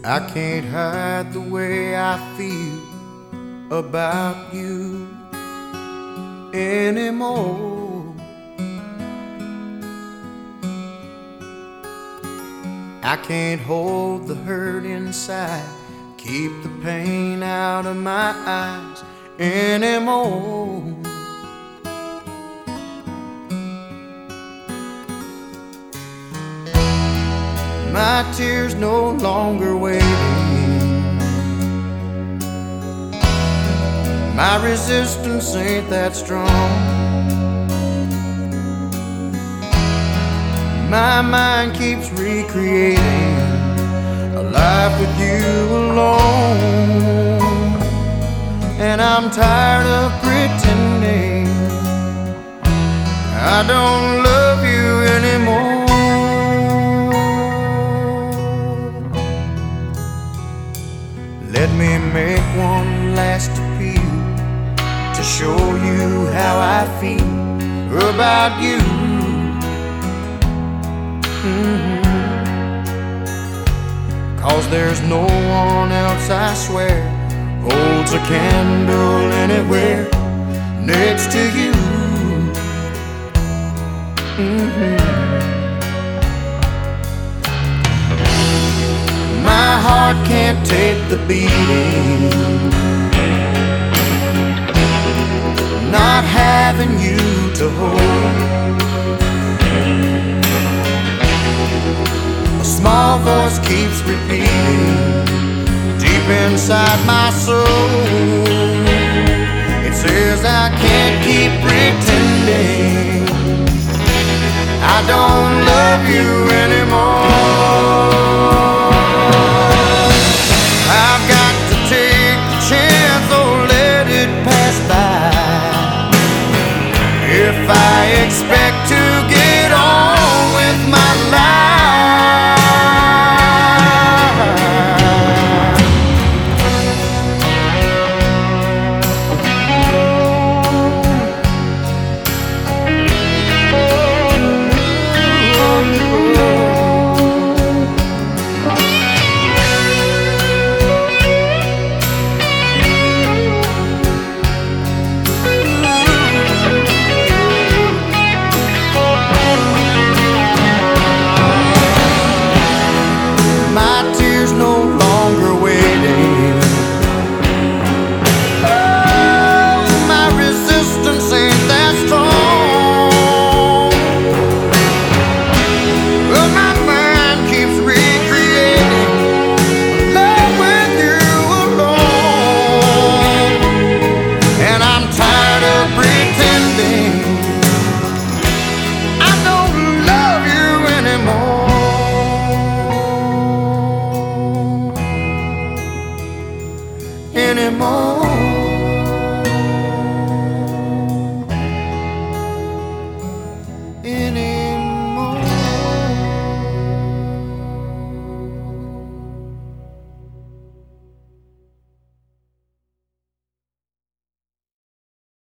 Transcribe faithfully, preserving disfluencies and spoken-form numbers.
I can't hide the way I feel about you anymore. I can't hold the hurt inside, keep the pain out of my eyes anymore. My tears no longer waiting, my resistance ain't that strong. My mind keeps recreating a life with you alone, and I'm tired of pretending I don't love you anymore. Let me make one last appeal to show you how I feel about you. Mm-hmm. 'Cause there's no one else, I swear, holds a candle anywhere next to you. Mm-hmm. My heart can't take the beating, not having you to hold. A small voice keeps repeating deep inside my soul. It says I can't keep pretending I don't love you anymore.